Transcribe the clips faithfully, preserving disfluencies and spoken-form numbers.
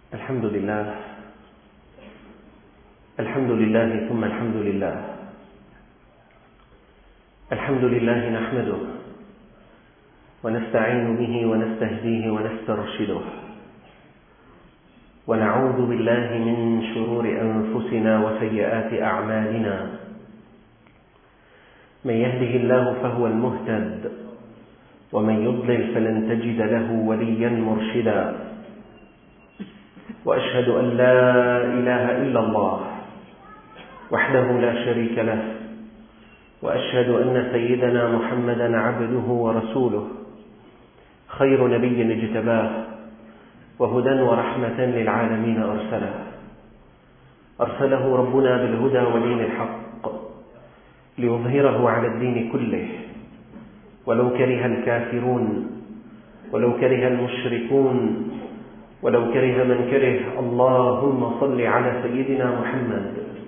الحمد لله الحمد لله ثم الحمد لله الحمد لله نحمده ونستعين به ونستهديه ونسترشده ونعوذ بالله من شرور أنفسنا وسيئات أعمالنا. من يهده الله فهو المهتد ومن يضلل فلن تجد له وليا مرشدا. وأشهد أن لا إله إلا الله وحده لا شريك له، وأشهد أن سيدنا محمدا عبده ورسوله، خير نبي اجتباه وهدى ورحمة للعالمين أرسله أرسله ربنا بالهدى ودين الحق ليظهره على الدين كله ولو كره الكافرون ولو كره المشركون ولو كره من كره. اللهم صل على سيدنا محمد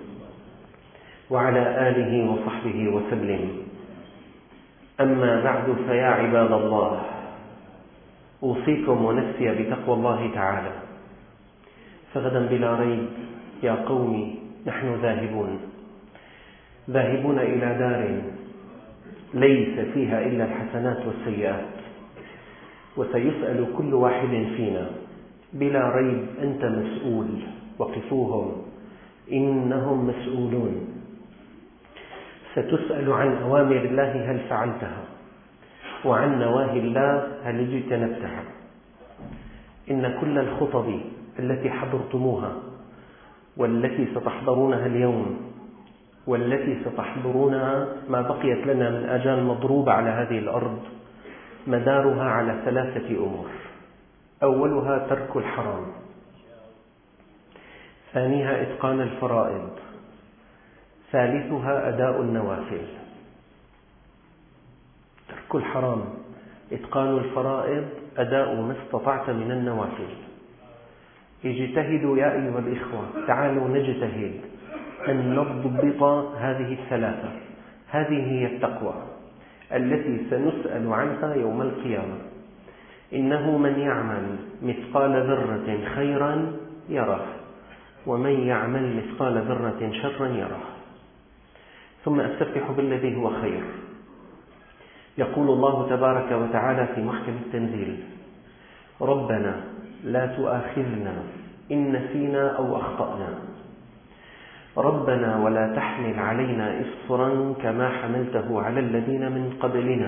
وعلى آله وصحبه وسلم. أما بعد، فيا عباد الله، أوصيكم ونفسي بتقوى الله تعالى، فغدا بلا ريب يا قوم نحن ذاهبون ذاهبون إلى دار ليس فيها إلا الحسنات والسيئات، وسيسأل كل واحد فينا بلا ريب: أنت مسؤول، وقفوهم إنهم مسؤولون. ستسأل عن أوامر الله هل فعلتها، وعن نواهي الله هل اجتنبتها. إن كل الخطب التي حضرتموها والتي ستحضرونها اليوم والتي ستحضرونها ما بقيت لنا من آجال مضروبة على هذه الأرض مدارها على ثلاثة أمور: أولها ترك الحرام، ثانيها إتقان الفرائض، ثالثها أداء النوافل. ترك الحرام، إتقان الفرائض، أداء ما استطعت من النوافل. اجتهدوا يا أيها الإخوة، تعالوا نجتهد أن نضبط هذه الثلاثة. هذه هي التقوى التي سنسأل عنها يوم القيامة. إنه من يعمل مثقال ذرة خيرا يره، ومن يعمل مثقال ذرة شرا يره. ثم أستفتح بالذي هو خير. يقول الله تبارك وتعالى في محكم التنزيل: ربنا لا تؤاخذنا إن نسينا أو أخطأنا، ربنا ولا تحمل علينا إصرا كما حملته على الذين من قبلنا،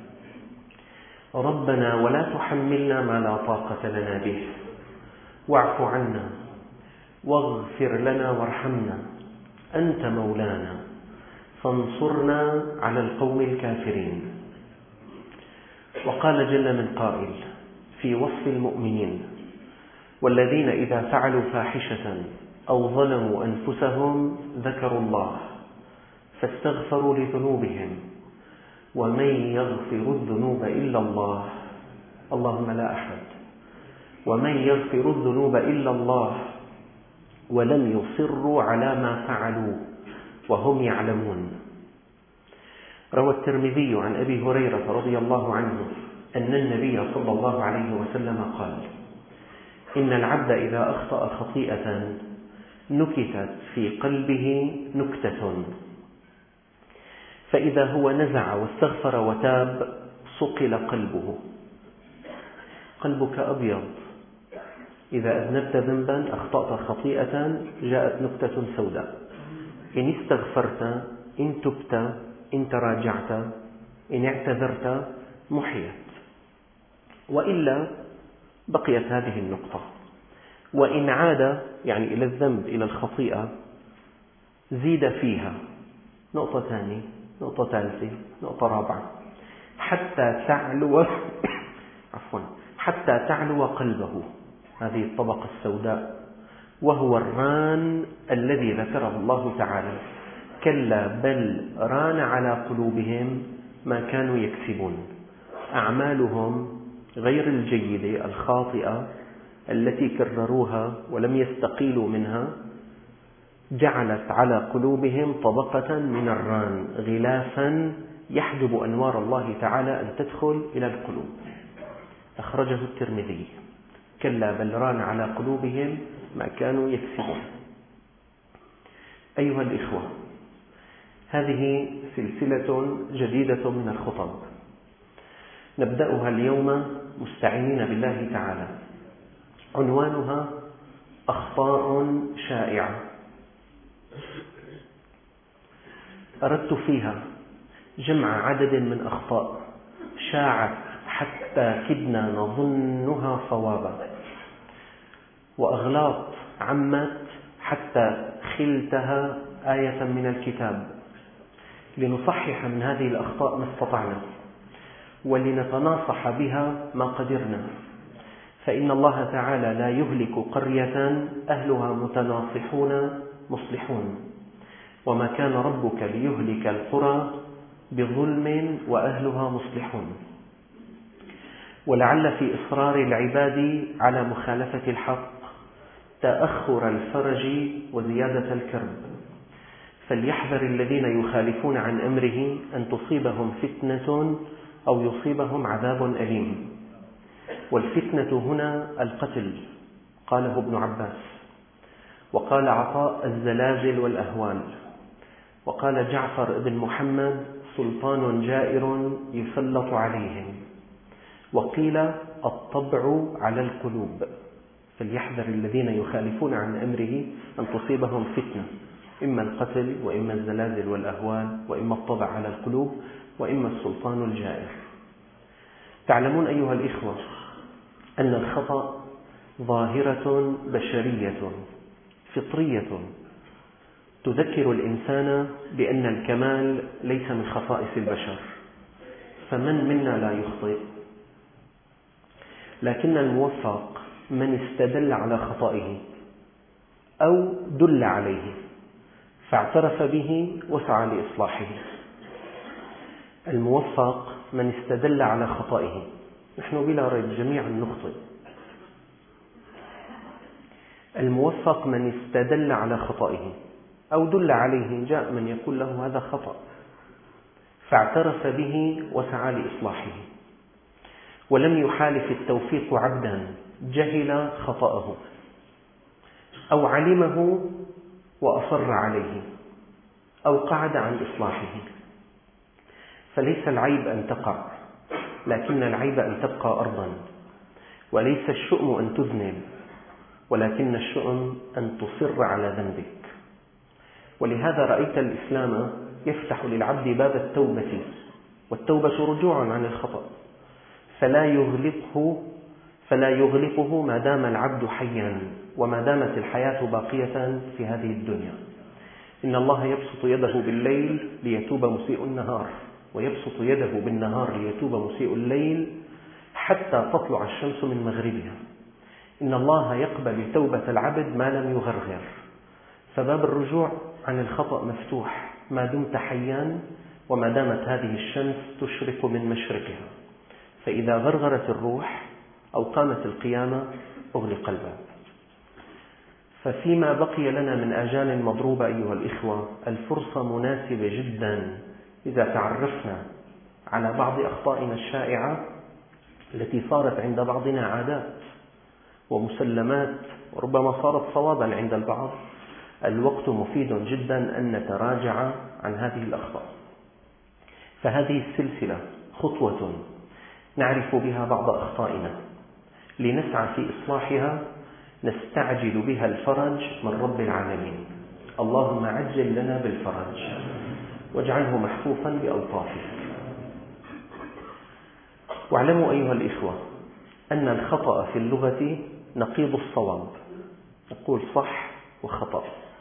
ربنا ولا تحملنا ما لا طاقة لنا به، واعف عنا واغفر لنا وارحمنا، أنت مولانا فانصرنا على القوم الكافرين. وقال جل من قائل في وصف المؤمنين: والذين إذا فعلوا فاحشة أو ظلموا أنفسهم ذكروا الله فاستغفروا لذنوبهم ومن يغفر الذنوب إلا الله، اللهم لا أحد، ومن يغفر الذنوب إلا الله ولم يصروا على ما فعلوا وهم يعلمون. روى الترمذي عن أبي هريرة رضي الله عنه أن النبي صلى الله عليه وسلم قال: إن العبد إذا أخطأ خطيئة نكتت في قلبه نكتة، فإذا هو نزع واستغفر وتاب صقل قلبه. قلبك أبيض، إذا أذنبت ذنبا، أخطأت خطيئة، جاءت نكتة سوداء. إن استغفرت، إن تبت، إن تراجعت، إن اعتذرت، محيت، وإلا بقيت هذه النقطة. وإن عاد، يعني إلى الذنب، إلى الخطيئة، زيد فيها نقطة ثانية، نقطة ثالثة، نقطة رابعة، حتى تعلو عفوا حتى تعلو قلبه، هذه الطبقة السوداء، وهو الران الذي ذكره الله تعالى: كلا بل ران على قلوبهم ما كانوا يكسبون. أعمالهم غير الجيدة الخاطئة التي كرروها ولم يستقيلوا منها جعلت على قلوبهم طبقة من الران، غلافا يحجب أنوار الله تعالى أن تدخل إلى القلوب. أخرجه الترمذي. كلا بل ران على قلوبهم ما كانوا يكسبون. أيها الإخوة، هذه سلسلة جديدة من الخطب نبدأها اليوم مستعينين بالله تعالى، عنوانها أخطاء شائعة. أردت فيها جمع عدد من أخطاء شاعت حتى كدنا نظنها صوابا، وأغلاط عمت حتى خلتها آية من الكتاب، لنصحح من هذه الأخطاء ما استطعنا، ولنتناصح بها ما قدرنا، فإن الله تعالى لا يهلك قرية أهلها متناصحون مصلحون، وما كان ربك ليهلك القرى بظلم وأهلها مصلحون. ولعل في إصرار العباد على مخالفة الحق تأخر الفرج وزيادة الكرب، فليحذر الذين يخالفون عن أمره أن تصيبهم فتنة أو يصيبهم عذاب أليم. والفتنة هنا القتل، قاله ابن عباس، وقال عطاء الزلازل والأهوال، وقال جعفر بن محمد سلطان جائر يسلط عليهم، وقيل الطبع على القلوب، فليحذر الذين يخالفون عن أمره أن تصيبهم فتنة، إما القتل وإما الزلازل والأهوال وإما الطبع على القلوب وإما السلطان الجائر. تعلمون أيها الإخوة أن الخطأ ظاهرة بشرية فطرية تذكر الإنسان بأن الكمال ليس من خصائص البشر، فمن منا لا يخطئ؟ لكن الموفق من استدل على خطئه أو دل عليه فاعترف به وسعى لإصلاحه. الموفق من استدل على خطئه، نحن بلا ريب جميعا نخطئ. الموفق من استدل على خطئه أو دل عليه، جاء من يقول له هذا خطأ فاعترف به وسعى لإصلاحه. ولم يحالف التوفيق عبدا جهل خطأه أو علمه وأصر عليه أو قعد عن إصلاحه. فليس العيب أن تقع، لكن العيب أن تبقى أرضا، وليس الشؤم أن تذنب، ولكن الشؤم أن تصر على ذنبك. ولهذا رأيت الإسلام يفتح للعبد باب التوبة، والتوبة رجوع عن الخطأ، فلا يغلقه فلا يغلقه ما دام العبد حيا وما دامت الحياة باقية في هذه الدنيا. إن الله يبسط يده بالليل ليتوب مسيء النهار، ويبسط يده بالنهار ليتوب مسيء الليل حتى تطلع الشمس من مغربها. إن الله يقبل توبة العبد ما لم يغرغر، فباب الرجوع عن الخطأ مفتوح ما دمت حيا وما دامت هذه الشمس تشرق من مشرقها. فإذا غرغرت الروح أو قامت القيامة أغلق الباب. ففيما بقي لنا من آجال مضروبة أيها الإخوة، الفرصة مناسبة جدا إذا تعرفنا على بعض أخطائنا الشائعة التي صارت عند بعضنا عادات ومسلمات وربما صارت صوابا عند البعض. الوقت مفيد جدا أن نتراجع عن هذه الأخطاء. فهذه السلسلة خطوة نعرف بها بعض أخطائنا لنسعى في إصلاحها، نستعجل بها الفرج من رب العالمين. اللهم عجل لنا بالفرج واجعله محفوفا بألطافك. واعلموا أيها الإخوة أن الخطأ في اللغة نقيض الصواب، نقول صح وخطأ،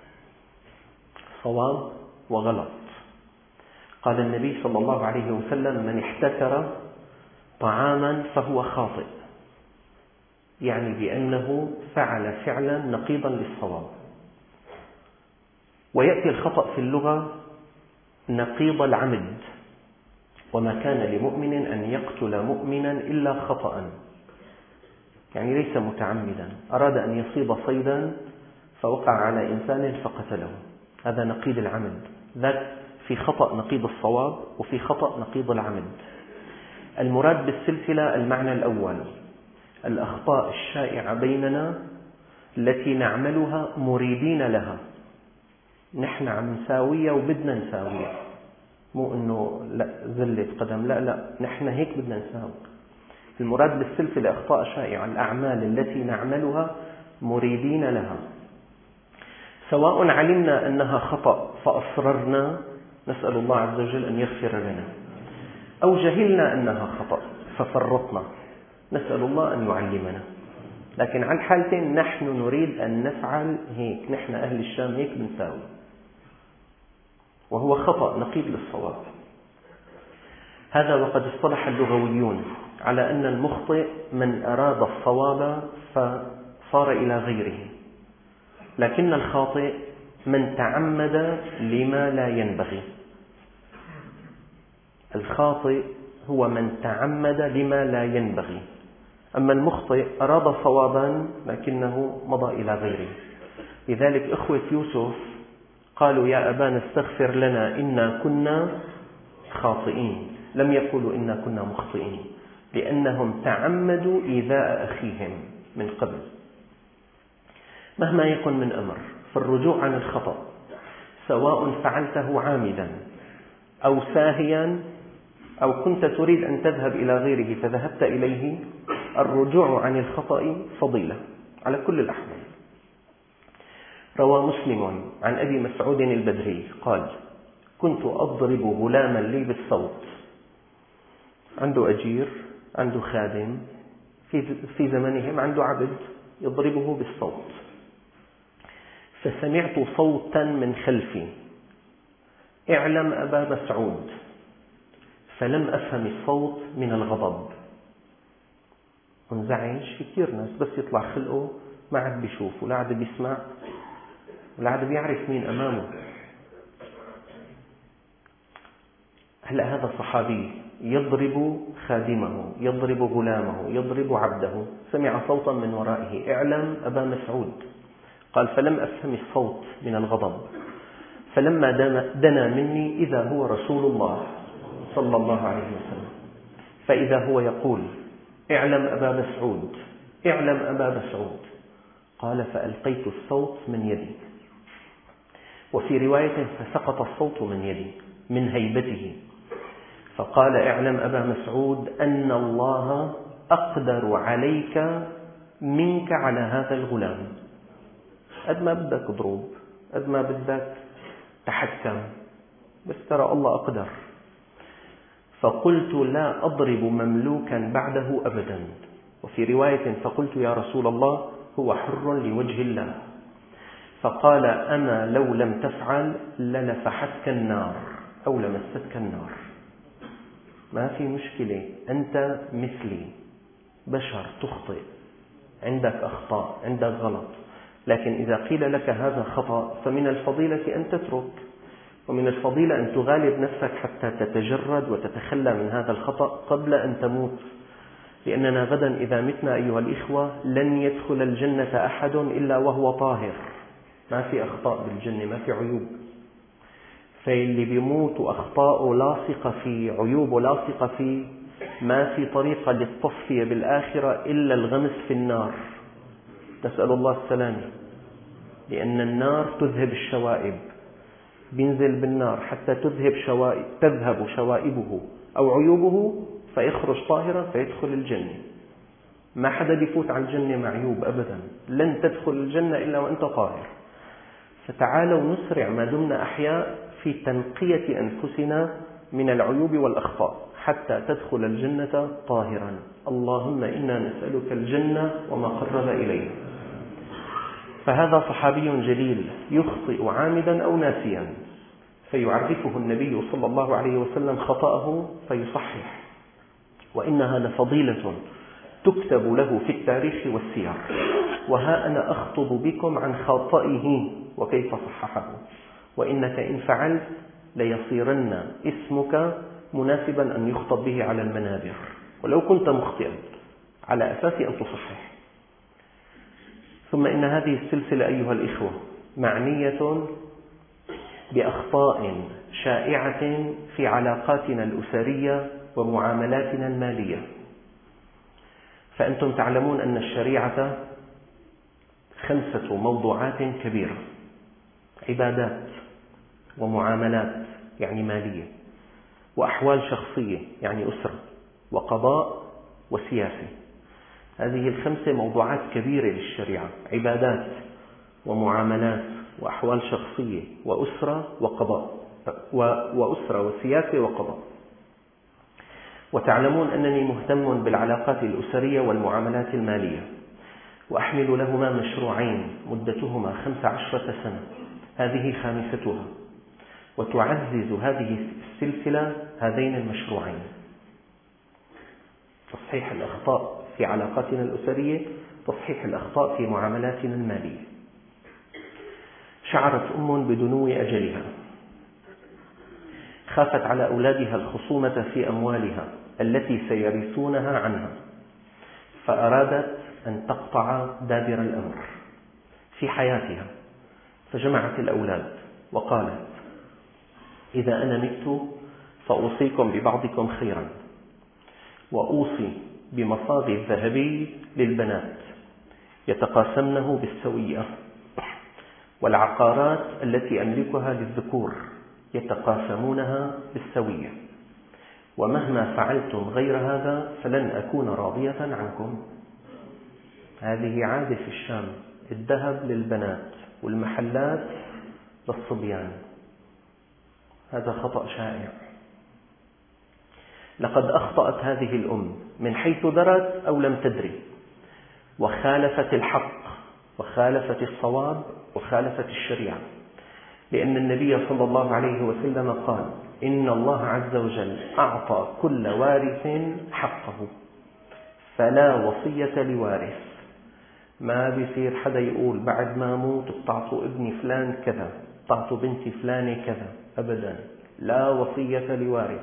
صواب وغلط. قال النبي صلى الله عليه وسلم: من احتكر طعاما فهو خاطئ، يعني بأنه فعل فعلا نقيضا للصواب. ويأتي الخطأ في اللغة نقيض العمد، وما كان لمؤمن أن يقتل مؤمنا إلا خطأ، يعني ليس متعمدا، أراد أن يصيد صيدا فوقع على إنسان فقتله، هذا نقيض العمد. ذاك في خطأ نقيض الصواب وفي خطأ نقيض العمد. المراد بالسلسلة المعنى الأول. الأخطاء الشائعة بيننا التي نعملها مريدين لها. نحن عم نساويها وبدنا نساويها، مو أنه لا زلة قدم، لا لا، نحن هيك بدنا نساوي. المراد بالسلسلة أخطاء شائعة الأعمال التي نعملها مريدين لها، سواء علمنا أنها خطأ فأصررنا نسأل الله عز وجل أن يغفر لنا، أو جهلنا أنها خطأ ففرطنا نسأل الله أن يعلمنا. لكن على الحالتين نحن نريد أن نفعل هيك، نحن أهل الشام هيك بنساوي، وهو خطأ نقيض للصواب. هذا وقد اصطلح اللغويون على أن المخطئ من أراد الصواب فصار إلى غيره، لكن الخاطئ من تعمد لما لا ينبغي. الخاطئ هو من تعمد لما لا ينبغي، أما المخطئ أراد صوابا لكنه مضى إلى غيره. لذلك إخوة يوسف قالوا يا أبانا استغفر لنا إنا كنا خاطئين، لم يقولوا إنا كنا مخطئين، لأنهم تعمدوا إيذاء أخيهم من قبل. مهما يكن من أمر فالرجوع عن الخطأ سواء فعلته عامدا أو ساهيا أو كنت تريد أن تذهب إلى غيره فذهبت إليه، الرجوع عن الخطأ فضيلة على كل الأحوال. روى مسلم عن أبي مسعود البدري قال كنت أضرب غلاما لي بالصوت، عنده أجير، عنده خادم، في زمنهم عنده عبد يضربه بالصوت، فسمعت صوتا من خلفي اعلم أبا مسعود، فلم أفهم الصوت من الغضب. منزعج، في كثير ناس بس يطلع خلقه ما عاد بيشوف ولا عاد بيسمع ولا عاد بيعرف مين أمامه. هلأ هذا صحابي يضرب خادمه، يضرب غلامه، يضرب عبده، سمع صوتا من ورائه اعلم أبا مسعود، قال فلم أفهم الصوت من الغضب، فلما دنا مني إذا هو رسول الله صلى الله عليه وسلم، فإذا هو يقول اعلم أبا مسعود، اعلم أبا مسعود، قال فألقيت الصوت من يدي. وفي رواية فسقط الصوت من يدي من هيبته، فقال اعلم أبا مسعود أن الله أقدر عليك منك على هذا الغلام، قد ما بدك اضرب، قد ما بدك تحكم، بس ترى الله أقدر. فقلت لا أضرب مملوكا بعده أبدا. وفي رواية فقلت يا رسول الله هو حر لوجه الله، فقال أما لو لم تفعل لنفحتك النار أو لمستك النار. ما في مشكلة، أنت مثلي بشر تخطئ، عندك أخطاء، عندك غلط، لكن إذا قيل لك هذا خطأ فمن الفضيلة أن تترك، ومن الفضيلة أن تغالب نفسك حتى تتجرد وتتخلى من هذا الخطأ قبل أن تموت، لأننا غدا إذا متنا أيها الإخوة لن يدخل الجنة أحد إلا وهو طاهر، ما في أخطاء بالجنة، ما في عيوب. فاللي بيموت وأخطاءه لاصقة في عيوبه لاصقة في، ما في طريقة للتصفية بالآخرة إلا الغمس في النار، نسأل الله السلامة، لأن النار تذهب الشوائب، بينزل بالنار حتى تذهب شوائب تذهب شوائبه أو عيوبه فيخرج طاهرا فيدخل الجنة. ما حدا بيفوت على الجنة معيوب أبدا، لن تدخل الجنة إلا وأنت طاهر. فتعالوا نسرع ما دمنا أحياء في تنقية أنفسنا من العيوب والأخطاء حتى تدخل الجنة طاهرا. اللهم إنا نسألك الجنة وما قرب إليه. فهذا صحابي جليل يخطئ عامدا أو ناسيا، فيعرفه النبي صلى الله عليه وسلم خطأه فيصحح، وإنها لفضيلة تكتب له في التاريخ والسير. وها أنا أخطب بكم عن خطئه وكيف صححه، وإنك إن فعلت ليصيرن اسمك مناسبا أن يخطب به على المنابر، ولو كنت مخطئا على أساس أن تصحح. ثم إن هذه السلسلة أيها الإخوة معنية بأخطاء شائعة في علاقاتنا الأسرية ومعاملاتنا المالية، فأنتم تعلمون أن الشريعة خمسة موضوعات كبيرة: عبادات، ومعاملات يعني مالية، وأحوال شخصية يعني أسرة، وقضاء، وسياسة. هذه الخمسة موضوعات كبيرة للشريعة: عبادات، ومعاملات، وأحوال شخصية، وأسرة، وقضاء، وأسرة وسياسة وقضاء. وتعلمون أنني مهتم بالعلاقات الأسرية والمعاملات المالية، وأحمل لهما مشروعين مدتهما خمس عشرة سنة، هذه خامستها، وتعزز هذه السلسلة هذين المشروعين: تصحيح الأخطاء في علاقاتنا الأسرية، تصحيح الأخطاء في معاملاتنا المالية. شعرت أم بدنو أجلها، خافت على أولادها الخصومة في أموالها التي سيرثونها عنها، فأرادت أن تقطع دابر الأمر في حياتها، فجمعت الأولاد وقالت: إذا أنا مت فأوصيكم ببعضكم خيرا، وأوصي بمصاغ الذهبي للبنات يتقاسمنه بالسوية، والعقارات التي أملكها للذكور يتقاسمونها بالسوية، ومهما فعلتم غير هذا فلن أكون راضية عنكم. هذه عادة في الشام: الذهب للبنات والمحلات للصبيان. هذا خطأ شائع. لقد أخطأت هذه الأم من حيث درت أو لم تدري، وخالفت الحق، وخالفت الصواب، وخالفت الشريعة، لأن النبي صلى الله عليه وسلم قال: إن الله عز وجل أعطى كل وارث حقه، فلا وصية لوارث. ما بيصير حدا يقول بعد ما موت بتعطوا ابني فلان كذا، بتعطوا بنتي فلانة كذا، أبدا، لا وصية لوارث.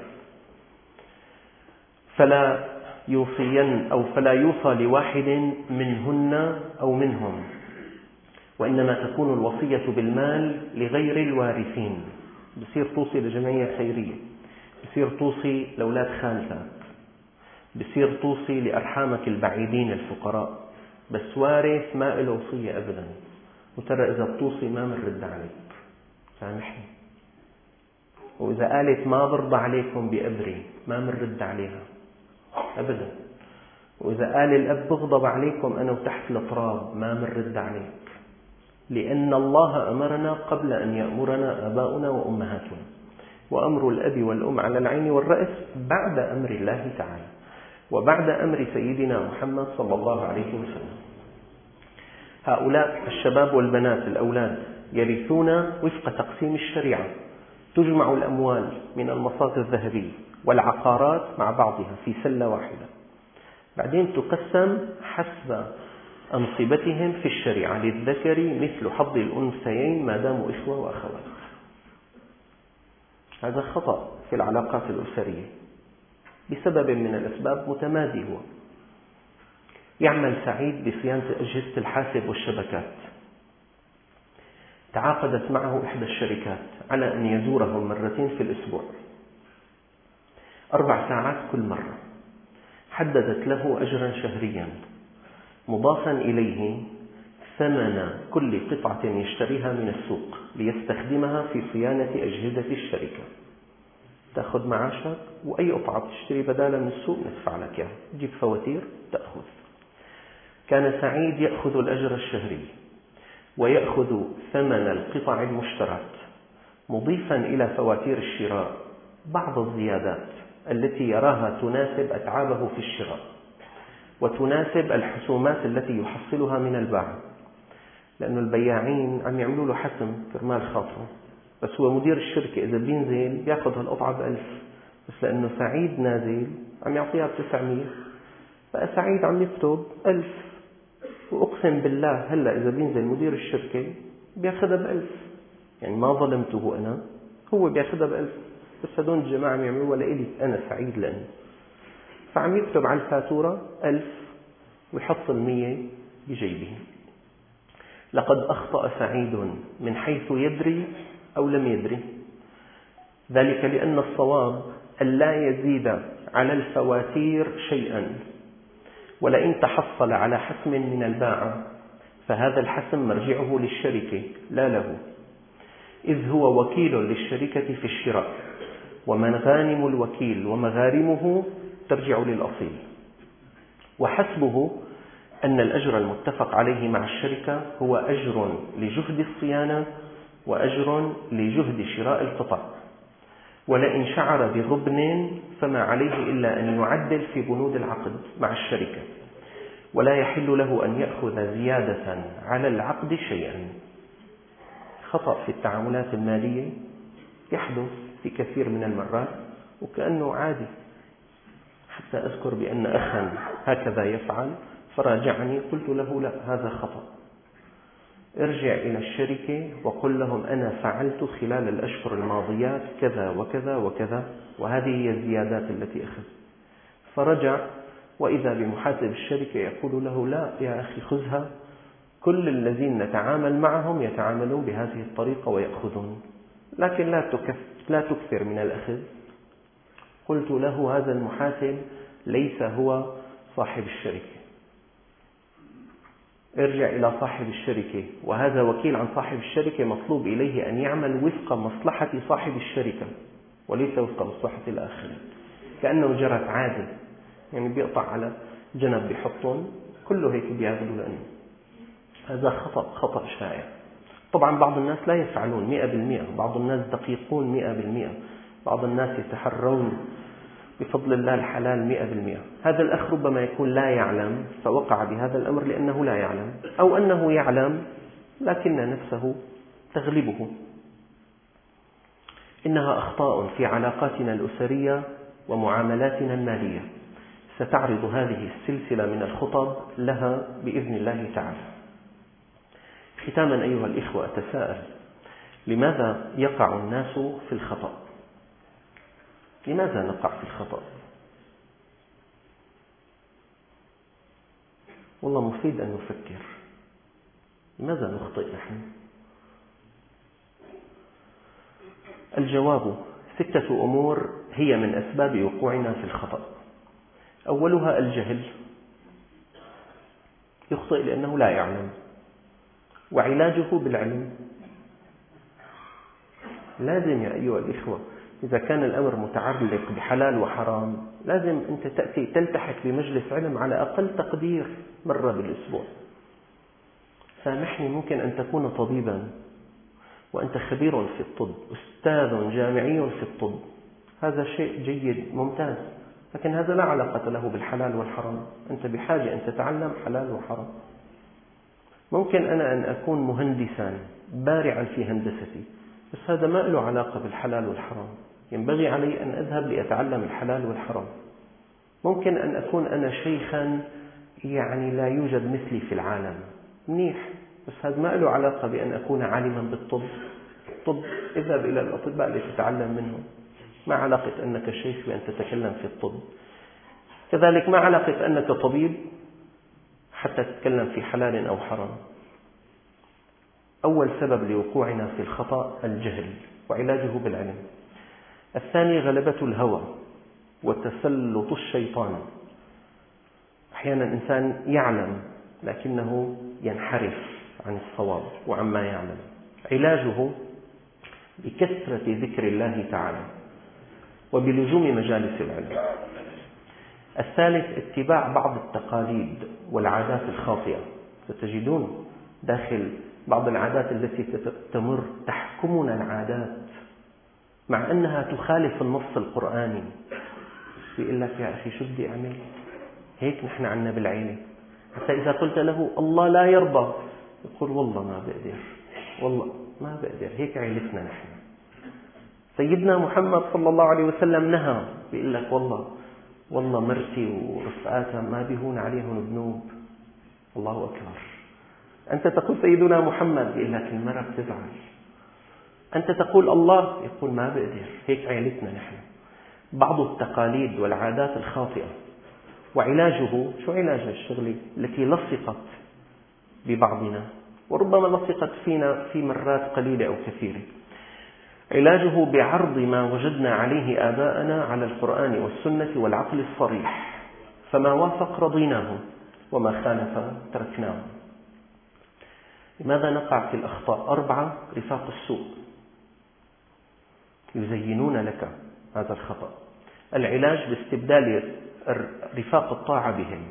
فلا يوصين أو فلا يوصى لواحد منهن أو منهم، وإنما تكون الوصية بالمال لغير الوارثين. بصير توصي لجمعية خيرية، بصير توصي لأولاد خالتك، بصير توصي لأرحامك البعيدين الفقراء، بس وارث ما له وصية أبدا. وترى إذا بتوصي ما منرد عليك، سامحني. وإذا قالت ما برضى عليكم بأبري ما منرد عليها أبدا. وإذا قال الأب بغضب عليكم أنا وتحت التراب ما منرد عليك، لأن الله أمرنا قبل أن يأمرنا آباؤنا وأمهاتنا، وأمر الأب والأم على العين والرأس بعد أمر الله تعالى، وبعد أمر سيدنا محمد صلى الله عليه وسلم. هؤلاء الشباب والبنات الأولاد يرثون وفق تقسيم الشريعة. تجمع الأموال من المصاغ الذهبية والعقارات مع بعضها في سلة واحدة، بعدين تقسم حسب أنصبتهم في الشريعة: للذكر مثل حظ الأنثيين ما داموا إخوة وأخوات. هذا خطأ في العلاقات الأسرية بسبب من الأسباب متمادي. هو يعمل سعيد بصيانة أجهزة الحاسب والشبكات. تعاقدت معه إحدى الشركات على أن يزورهم مرتين في الأسبوع، أربع ساعات كل مرة. حددت له أجرا شهريا مضافا إليه ثمن كل قطعة يشتريها من السوق ليستخدمها في صيانة أجهزة الشركة. تأخذ معاشك، وأي قطعة تشتري بدالها من السوق ندفع لك إياها، تجيب فواتير تأخذ. كان سعيد يأخذ الأجر الشهري ويأخذ ثمن القطع المشترات، مضيفا إلى فواتير الشراء بعض الزيادات التي يراها تناسب أتعابه في الشراء، وتناسب الحسومات التي يحصلها من الباعة، لأن البياعين عم يعملوا له حسم كرمال خاطره، بس هو مدير الشركة إذا بينزل يأخذ هالقطعة بألف، بس لأنه سعيد نازل عم يعطيها بتسعمية، بقى سعيد عم يكتب ألف. وأقسم بالله هلأ إذا بينزل مدير الشركة بيأخذها بألف، يعني ما ظلمته أنا، هو بيأخذها بألف، بس هدول الجماعة عم يعملوا ولا إلي، أنا سعيد لأني، فعم يكتب على الفاتورة ألف ويحصل مية بجيبه. لقد أخطأ سعيد من حيث يدري أو لم يدري، ذلك لأن الصواب أن لا يزيد على الفواتير شيئا، ولئن تحصل على حسم من الباعة فهذا الحسم مرجعه للشركة لا له، إذ هو وكيل للشركة في الشراء، ومغانم الوكيل ومغارمه ترجع للأصيل. وحسبه أن الأجر المتفق عليه مع الشركة هو أجر لجهد الصيانة وأجر لجهد شراء القطع، ولئن شعر بغبن فما عليه إلا أن يعدل في بنود العقد مع الشركة، ولا يحل له أن يأخذ زيادة على العقد شيئا. خطأ في التعاملات المالية يحدث في كثير من المرات وكأنه عادي، حتى أذكر بأن أخا هكذا يفعل فراجعني، قلت له لا، هذا خطأ، ارجع إلى الشركة وقل لهم أنا فعلت خلال الأشهر الماضيات كذا وكذا وكذا، وهذه هي الزيادات التي أخذت. فرجع وإذا بمحاسب الشركة يقول له لا يا أخي خذها، كل الذين نتعامل معهم يتعاملون بهذه الطريقة ويأخذون، لكن لا لا تكثر من الأخذ. قلت له هذا المحاسب ليس هو صاحب الشركة، ارجع إلى صاحب الشركة، وهذا وكيل عن صاحب الشركة مطلوب إليه أن يعمل وفق مصلحة صاحب الشركة وليس وفق مصلحة الآخرين. كأنه جرت عادة، يعني بيقطع على جنب بيحطهم كله هيك بياخذوا، لأنه هذا خطأ خطأ شائع. طبعا بعض الناس لا يفعلون مئة بالمئة، بعض الناس دقيقون مئة بالمئة، بعض الناس يتحرون بفضل الله الحلال مئة بالمئة. هذا الأخ ربما يكون لا يعلم فوقع بهذا الأمر لأنه لا يعلم، أو أنه يعلم لكن نفسه تغلبه. إنها أخطاء في علاقاتنا الأسرية ومعاملاتنا المالية، ستعرض هذه السلسلة من الخطب لها بإذن الله تعالى. ختاما أيها الإخوة، أتساءل: لماذا يقع الناس في الخطأ؟ لماذا نقع في الخطأ؟ والله مفيد أن نفكر. لماذا نخطئ نحن؟ الجواب: ستة أمور هي من أسباب وقوعنا في الخطأ. أولها الجهل، يخطئ لأنه لا يعلم، وعلاجه بالعلم. لازم يا أيها الإخوة إذا كان الأمر متعلق بحلال وحرام لازم أنت تأتي تلتحق بمجلس علم على أقل تقدير مرة بالأسبوع. سامحني، ممكن أن تكون طبيبا وأنت خبير في الطب، أستاذ جامعي في الطب، هذا شيء جيد ممتاز، لكن هذا لا علاقة له بالحلال والحرام. أنت بحاجة أن تتعلم حلال وحرام. ممكن أنا أن أكون مهندسا بارعا في هندستي، بس هذا ما له علاقة بالحلال والحرام، ينبغي علي أن أذهب لأتعلم الحلال والحرام. ممكن أن أكون أنا شيخا يعني لا يوجد مثلي في العالم، منيح، بس هذا ما له علاقة بأن أكون عالما بالطب. الطب اذهب إلى الأطباء لتتعلم منهم، ما علاقة أنك شيخ بأن تتكلم في الطب. كذلك ما علاقة أنك طبيب حتى تتكلم في حلال أو حرام. أول سبب لوقوعنا في الخطأ الجهل، وعلاجه بالعلم. الثاني غلبة الهوى وتسلط الشيطان. أحيانا الإنسان يعلم لكنه ينحرف عن الصواب وعما يعلم. علاجه بكثرة ذكر الله تعالى وبلزوم مجالس العلم. الثالث اتباع بعض التقاليد والعادات الخاطئة. ستجدون داخل بعض العادات التي تمر تحكمنا العادات مع أنها تخالف النص القرآني. بيقول لك يا أخي شو بدي أعمل؟ هيك نحن عنا بالعيلة، حتى إذا قلت له الله لا يرضى يقول والله ما بقدر، والله ما بقدر، هيك عيلتنا نحن. سيدنا محمد صلى الله عليه وسلم نهى، بيقول لك والله والله مرتي ورفقاتها ما بيهون عليهم ذنوب. الله أكبر. أنت تقول سيدنا محمد، بيقول لك المرأة بتزعل. أنت تقول الله، يقول ما بقدر، هيك عيلتنا نحن. بعض التقاليد والعادات الخاطئة. وعلاجه، شو علاج الشغلة التي لصقت ببعضنا وربما لصقت فينا في مرات قليلة أو كثيرة؟ علاجه بعرض ما وجدنا عليه آباءنا على القرآن والسنة والعقل الصريح، فما وافق رضيناه وما خالف تركناه. لماذا نقع في الأخطاء؟ أربعة: رفاق السوء يزينون لك هذا الخطأ. العلاج باستبدال رفاق الطاعة بهم.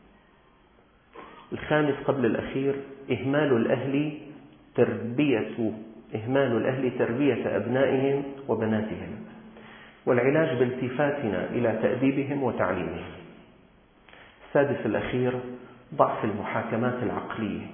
الخامس قبل الأخير: إهمال الأهل تربية إهمال الأهل تربية أبنائهم وبناتهم، والعلاج بالتفاتنا إلى تأديبهم وتعليمهم. السادس الأخير: ضعف المحاكمات العقلية.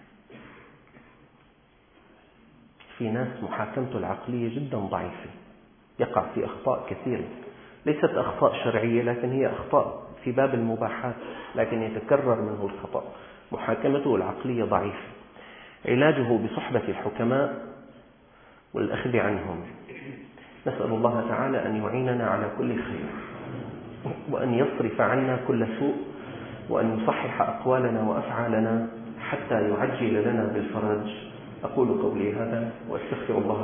في ناس محاكمته العقلية جدا ضعيفة، يقع في أخطاء كثيرة، ليست أخطاء شرعية لكن هي أخطاء في باب المباحات، لكن يتكرر منه الخطأ، محاكمته العقلية ضعيفة. علاجه بصحبة الحكماء والأخذ عنهم. نسأل الله تعالى أن يعيننا على كل خير، وأن يصرف عنا كل سوء، وأن يصحح أقوالنا وأفعالنا حتى يعجل لنا بالفرج. أقول قولي هذا وأستغفر الله